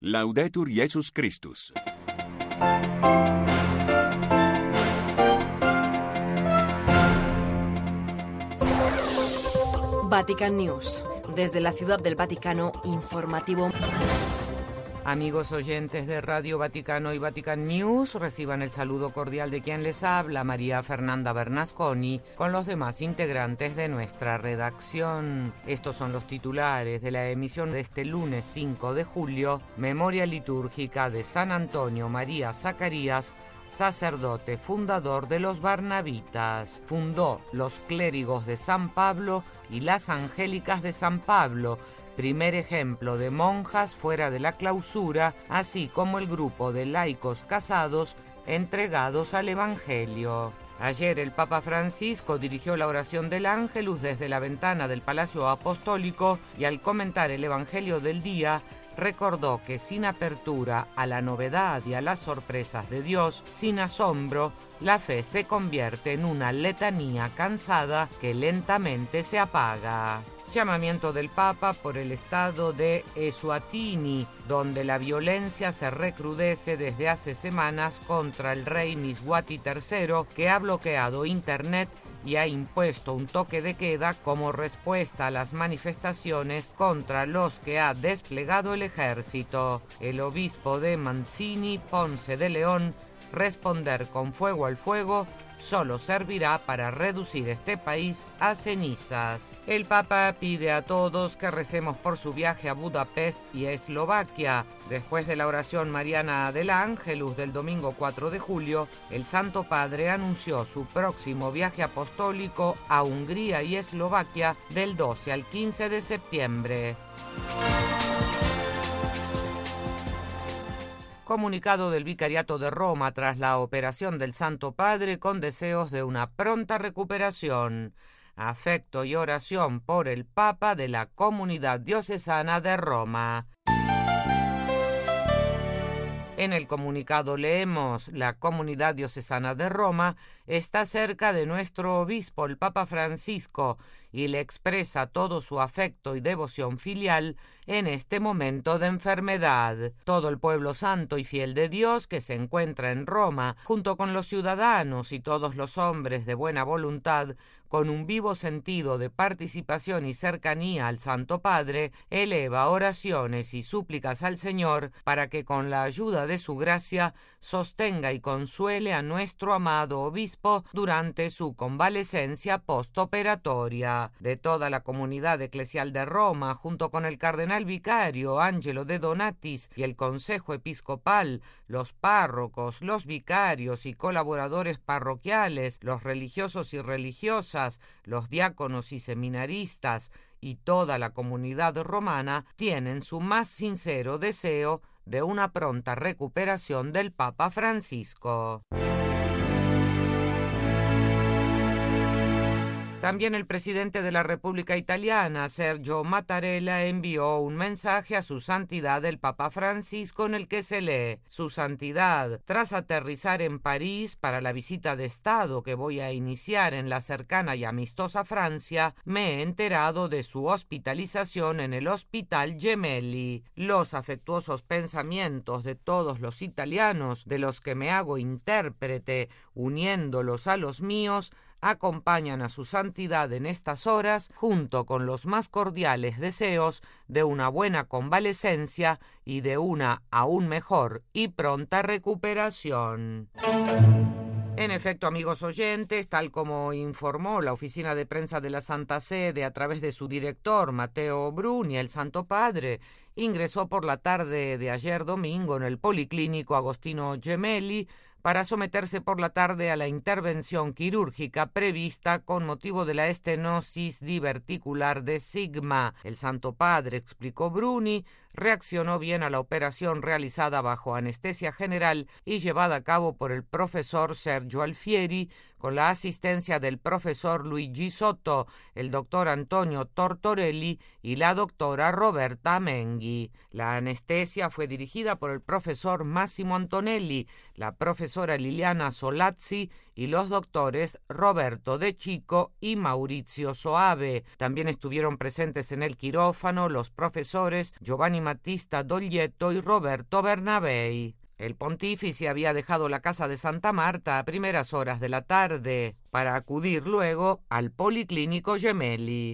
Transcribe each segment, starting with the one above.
Laudetur Jesus Christus. Vatican News. Desde la Ciudad del Vaticano, informativo. Amigos oyentes de Radio Vaticano y Vatican News, reciban el saludo cordial de quien les habla, María Fernanda Bernasconi, con los demás integrantes de nuestra redacción. Estos son los titulares de la emisión de este lunes 5 de julio, memoria litúrgica de San Antonio María Zacarías, sacerdote fundador de los Barnabitas. Fundó los clérigos de San Pablo y las angélicas de San Pablo, primer ejemplo de monjas fuera de la clausura, así como el grupo de laicos casados entregados al Evangelio. Ayer el Papa Francisco dirigió la oración del Ángelus desde la ventana del Palacio Apostólico y al comentar el Evangelio del día, recordó que sin apertura a la novedad y a las sorpresas de Dios, sin asombro, la fe se convierte en una letanía cansada que lentamente se apaga. Llamamiento del Papa por el estado de Eswatini, donde la violencia se recrudece desde hace semanas contra el rey Mswati III, que ha bloqueado Internet y ha impuesto un toque de queda como respuesta a las manifestaciones contra los que ha desplegado el ejército. El obispo de Manzini, Ponce de León, responder con fuego al fuego solo servirá para reducir este país a cenizas. El Papa pide a todos que recemos por su viaje a Budapest y a Eslovaquia. Después de la oración mariana del Ángelus del domingo 4 de julio, el Santo Padre anunció su próximo viaje apostólico a Hungría y Eslovaquia del 12 al 15 de septiembre. Comunicado del Vicariato de Roma tras la operación del Santo Padre con deseos de una pronta recuperación. Afecto y oración por el Papa de la Comunidad Diocesana de Roma. En el comunicado leemos: la Comunidad Diocesana de Roma está cerca de nuestro obispo, el Papa Francisco, y le expresa todo su afecto y devoción filial en este momento de enfermedad. Todo el pueblo santo y fiel de Dios que se encuentra en Roma, junto con los ciudadanos y todos los hombres de buena voluntad, con un vivo sentido de participación y cercanía al Santo Padre, eleva oraciones y súplicas al Señor para que con la ayuda de su gracia sostenga y consuele a nuestro amado obispo durante su convalecencia postoperatoria. De toda la comunidad eclesial de Roma, junto con el cardenal vicario Angelo de Donatis y el Consejo Episcopal, los párrocos, los vicarios y colaboradores parroquiales, los religiosos y religiosas, los diáconos y seminaristas y toda la comunidad romana tienen su más sincero deseo de una pronta recuperación del Papa Francisco. También el presidente de la República Italiana, Sergio Mattarella, envió un mensaje a su santidad el Papa Francisco en el que se lee: Su santidad, tras aterrizar en París para la visita de Estado que voy a iniciar en la cercana y amistosa Francia, me he enterado de su hospitalización en el Hospital Gemelli. Los afectuosos pensamientos de todos los italianos, de los que me hago intérprete, uniéndolos a los míos, acompañan a su santidad en estas horas, junto con los más cordiales deseos de una buena convalecencia y de una aún mejor y pronta recuperación. En efecto, amigos oyentes, tal como informó la oficina de prensa de la Santa Sede a través de su director, Matteo Bruni, el Santo Padre ingresó por la tarde de ayer domingo en el Policlínico Agostino Gemelli para someterse por la tarde a la intervención quirúrgica prevista con motivo de la estenosis diverticular de sigma. El Santo Padre, explicó Bruni, reaccionó bien a la operación realizada bajo anestesia general y llevada a cabo por el profesor Sergio Alfieri, con la asistencia del profesor Luigi Sotto, el doctor Antonio Tortorelli y la doctora Roberta Menghi. La anestesia fue dirigida por el profesor Massimo Antonelli, la profesora Liliana Solazzi y y los doctores Roberto De Chico y Maurizio Soave. También estuvieron presentes en el quirófano los profesores Giovanni Battista Doglietto y Roberto Bernabei. El pontífice había dejado la casa de Santa Marta a primeras horas de la tarde para acudir luego al Policlínico Gemelli.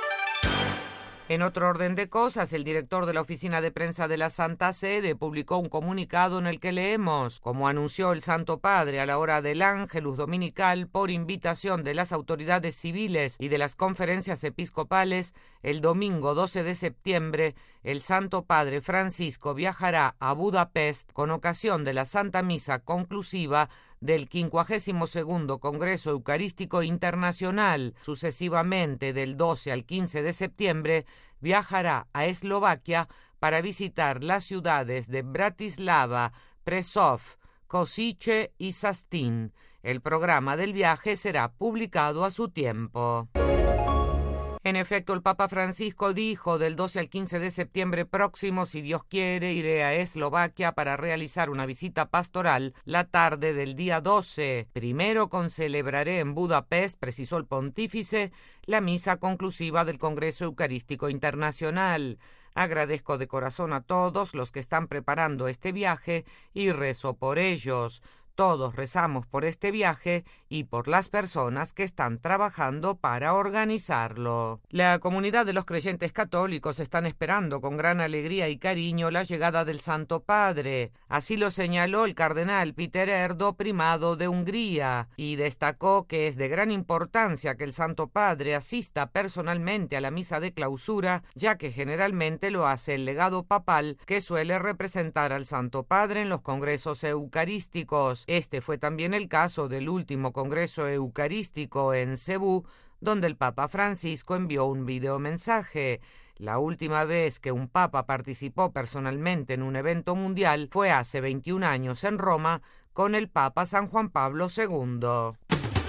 En otro orden de cosas, el director de la Oficina de Prensa de la Santa Sede publicó un comunicado en el que leemos: como anunció el Santo Padre a la hora del Ángelus Dominical por invitación de las autoridades civiles y de las conferencias episcopales, el domingo 12 de septiembre, el Santo Padre Francisco viajará a Budapest con ocasión de la Santa Misa conclusiva del 52º Congreso Eucarístico Internacional. Sucesivamente, del 12 al 15 de septiembre, viajará a Eslovaquia para visitar las ciudades de Bratislava, Prešov, Košice y Sastín. El programa del viaje será publicado a su tiempo. En efecto, el Papa Francisco dijo: del 12 al 15 de septiembre próximo, si Dios quiere, iré a Eslovaquia para realizar una visita pastoral la tarde del día 12. Primero concelebraré en Budapest, precisó el pontífice, la misa conclusiva del Congreso Eucarístico Internacional. Agradezco de corazón a todos los que están preparando este viaje y rezo por ellos. Todos rezamos por este viaje y por las personas que están trabajando para organizarlo. La comunidad de los creyentes católicos están esperando con gran alegría y cariño la llegada del Santo Padre. Así lo señaló el cardenal Peter Erdo, primado de Hungría, y destacó que es de gran importancia que el Santo Padre asista personalmente a la misa de clausura, ya que generalmente lo hace el legado papal, que suele representar al Santo Padre en los congresos eucarísticos. Este fue también el caso del último Congreso Eucarístico en Cebú, donde el Papa Francisco envió un videomensaje. La última vez que un papa participó personalmente en un evento mundial fue hace 21 años en Roma con el Papa San Juan Pablo II.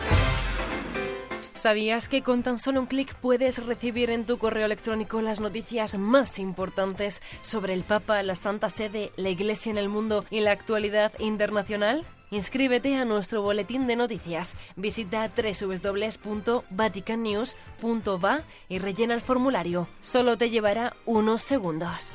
¿Sabías que con tan solo un clic puedes recibir en tu correo electrónico las noticias más importantes sobre el Papa, la Santa Sede, la Iglesia en el mundo y la actualidad internacional? Inscríbete a nuestro boletín de noticias. Visita www.vaticannews.va y rellena el formulario. Solo te llevará unos segundos.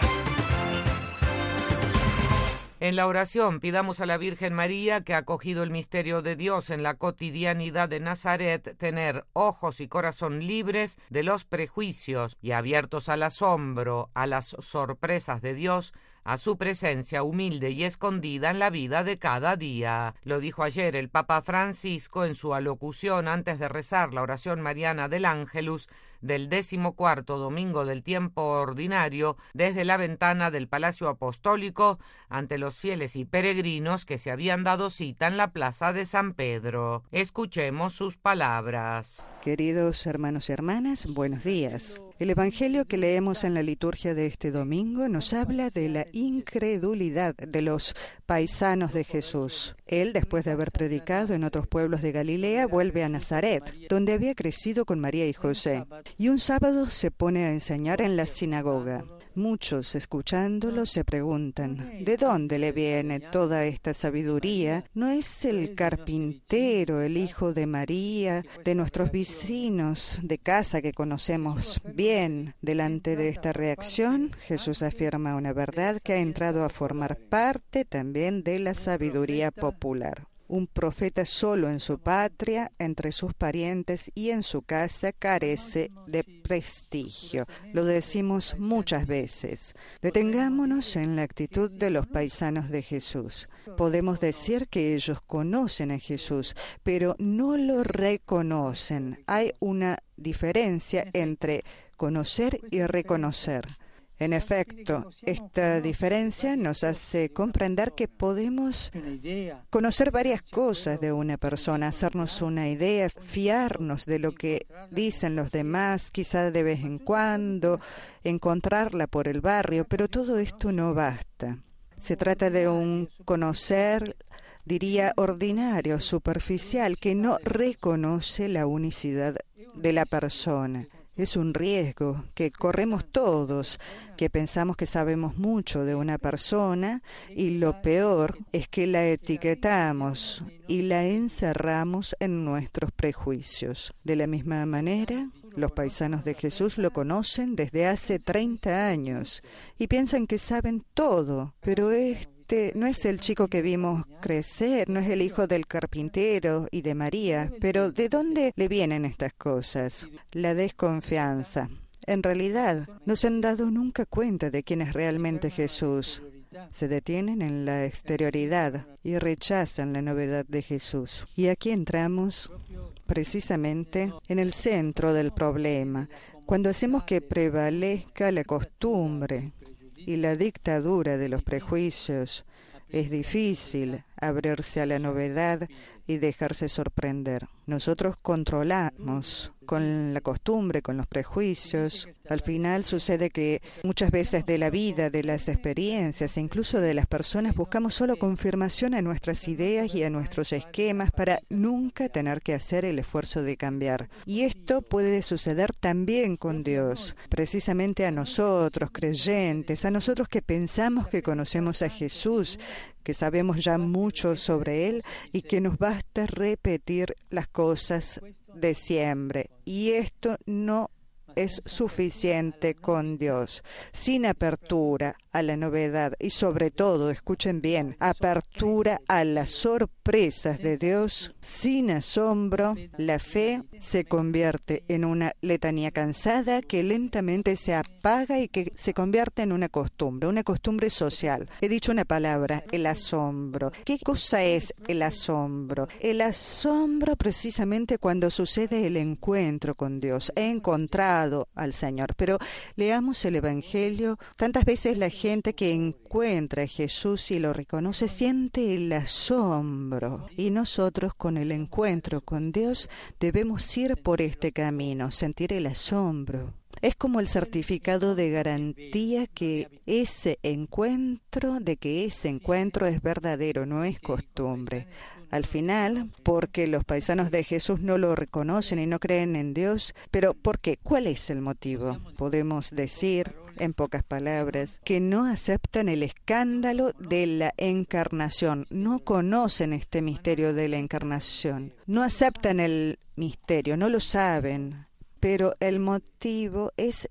En la oración pidamos a la Virgen María, que ha acogido el misterio de Dios en la cotidianidad de Nazaret, tener ojos y corazón libres de los prejuicios y abiertos al asombro, a las sorpresas de Dios, a su presencia humilde y escondida en la vida de cada día. Lo dijo ayer el Papa Francisco en su alocución antes de rezar la oración mariana del Ángelus del 14º domingo del tiempo ordinario desde la ventana del Palacio Apostólico ante los fieles y peregrinos que se habían dado cita en la plaza de San Pedro. Escuchemos sus palabras. Queridos hermanos y hermanas, buenos días. El Evangelio que leemos en la liturgia de este domingo nos habla de la incredulidad de los paisanos de Jesús. Él, después de haber predicado en otros pueblos de Galilea, vuelve a Nazaret, donde había crecido con María y José, y un sábado se pone a enseñar en la sinagoga. Muchos, escuchándolo, se preguntan: ¿de dónde le viene toda esta sabiduría? ¿No es el carpintero, el hijo de María, de nuestros vecinos de casa que conocemos bien? Delante de esta reacción, Jesús afirma una verdad que ha entrado a formar parte también de la sabiduría popular. Un profeta solo en su patria, entre sus parientes y en su casa carece de prestigio. Lo decimos muchas veces. Detengámonos en la actitud de los paisanos de Jesús. Podemos decir que ellos conocen a Jesús, pero no lo reconocen. Hay una diferencia entre conocer y reconocer. En efecto, esta diferencia nos hace comprender que podemos conocer varias cosas de una persona, hacernos una idea, fiarnos de lo que dicen los demás, quizá de vez en cuando, encontrarla por el barrio, pero todo esto no basta. Se trata de un conocer, diría, ordinario, superficial, que no reconoce la unicidad de la persona. Es un riesgo que corremos todos, que pensamos que sabemos mucho de una persona y lo peor es que la etiquetamos y la encerramos en nuestros prejuicios. De la misma manera, los paisanos de Jesús lo conocen desde hace 30 años y piensan que saben todo, pero no es el chico que vimos crecer, no es el hijo del carpintero y de María, pero ¿de dónde le vienen estas cosas? La desconfianza. En realidad, no se han dado nunca cuenta de quién es realmente Jesús. Se detienen en la exterioridad y rechazan la novedad de Jesús. Y aquí entramos precisamente en el centro del problema, cuando hacemos que prevalezca la costumbre y la dictadura de los prejuicios. Es difícil abrirse a la novedad y dejarse sorprender. Nosotros controlamos con la costumbre, con los prejuicios. Al final sucede que muchas veces de la vida, de las experiencias, e incluso de las personas, buscamos solo confirmación a nuestras ideas y a nuestros esquemas para nunca tener que hacer el esfuerzo de cambiar. Y esto puede suceder también con Dios, precisamente a nosotros, creyentes, a nosotros que pensamos que conocemos a Jesús, que sabemos ya mucho sobre Él y que nos basta repetir las cosas de siempre. Y esto no es suficiente con Dios. Sin apertura a la novedad y sobre todo, escuchen bien, apertura a las sorpresas de Dios, sin asombro, la fe se convierte en una letanía cansada que lentamente se apaga y que se convierte en una costumbre social. He dicho una palabra, el asombro. ¿Qué cosa es el asombro? El asombro precisamente cuando sucede el encuentro con Dios. He encontrado al Señor, pero leamos el Evangelio. Tantas veces la gente que encuentra a Jesús y lo reconoce siente el asombro, y nosotros con el encuentro con Dios debemos ir por este camino, sentir el asombro. Es como el certificado de garantía que ese encuentro es verdadero, no es costumbre. Al final, porque los paisanos de Jesús no lo reconocen y no creen en Dios, pero ¿por qué? ¿Cuál es el motivo? Podemos decir, en pocas palabras, que no aceptan el escándalo de la encarnación, no conocen este misterio de la encarnación, no aceptan el misterio, no lo saben. Pero el motivo es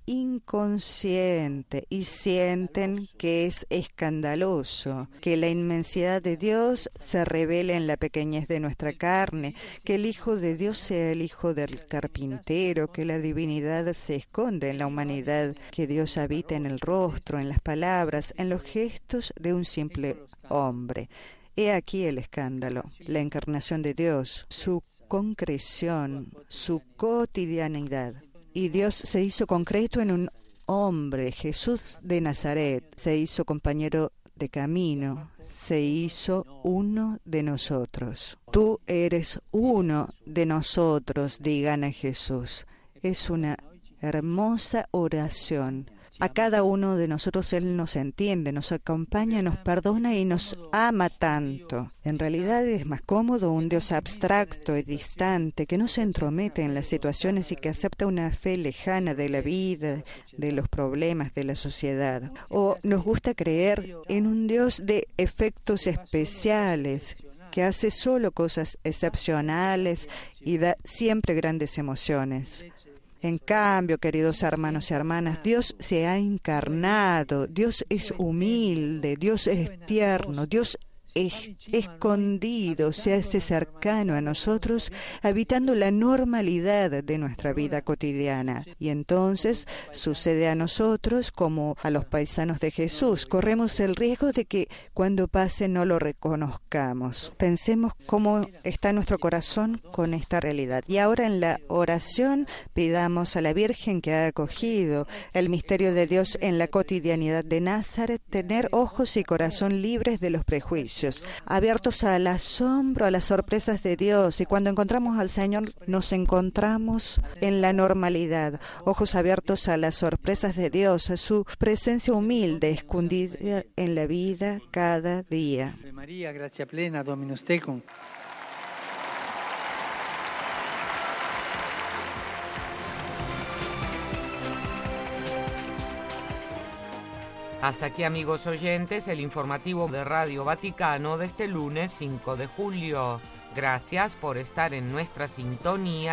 inconsciente y sienten que es escandaloso, que la inmensidad de Dios se revele en la pequeñez de nuestra carne, que el Hijo de Dios sea el hijo del carpintero, que la divinidad se esconde en la humanidad, que Dios habita en el rostro, en las palabras, en los gestos de un simple hombre. He aquí el escándalo, la encarnación de Dios, su concreción, su cotidianidad. Y Dios se hizo concreto en un hombre, Jesús de Nazaret, se hizo compañero de camino, se hizo uno de nosotros. Tú eres uno de nosotros, digan a Jesús. Es una hermosa oración. A cada uno de nosotros Él nos entiende, nos acompaña, nos perdona y nos ama tanto. En realidad es más cómodo un Dios abstracto y distante que no se entromete en las situaciones y que acepta una fe lejana de la vida, de los problemas de la sociedad. O nos gusta creer en un Dios de efectos especiales, que hace solo cosas excepcionales y da siempre grandes emociones. En cambio, queridos hermanos y hermanas, Dios se ha encarnado, Dios es humilde, Dios es tierno, Dios es escondido, se hace cercano a nosotros, habitando la normalidad de nuestra vida cotidiana. Y entonces sucede a nosotros como a los paisanos de Jesús. Corremos el riesgo de que cuando pase no lo reconozcamos. Pensemos cómo está nuestro corazón con esta realidad. Y ahora en la oración pidamos a la Virgen que ha acogido el misterio de Dios en la cotidianidad de Nazaret, tener ojos y corazón libres de los prejuicios, abiertos al asombro, a las sorpresas de Dios. Y cuando encontramos al Señor, nos encontramos en la normalidad, ojos abiertos a las sorpresas de Dios, a su presencia humilde, escondida en la vida cada día. María, gracia plena, Dominus tecum. Hasta aquí, amigos oyentes, el informativo de Radio Vaticano de este lunes 5 de julio. Gracias por estar en nuestra sintonía